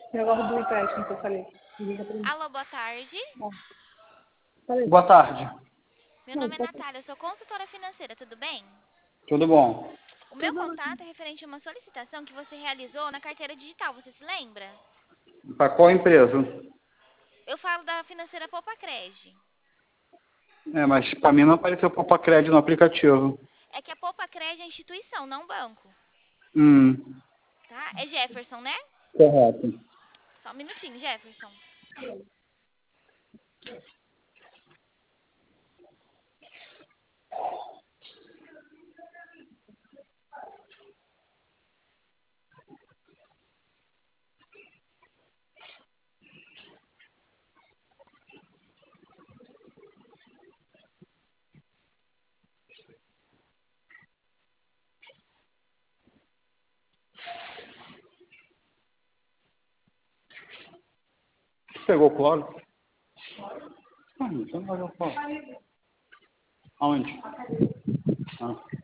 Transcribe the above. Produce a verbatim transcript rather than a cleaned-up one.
Negócio do empréstimo que eu falei. Liga pra mim. Alô, boa tarde. Falei. Boa tarde. Meu Não, nome é pode- Natália, eu sou consultora financeira, tudo bem? Tudo bom? O meu contato é referente a uma solicitação que você realizou na carteira digital, você se lembra? Para qual empresa? Eu falo da financeira Poupa Cred. É, mas para mim não apareceu Poupa Crédito no aplicativo. É que a Poupa Cred é instituição, não banco. Hum, Tá? É Jefferson, né? correto. Só um minutinho, Jefferson. Pegou o cloro? Ah, então não pegou o cloro. Aonde? Ah.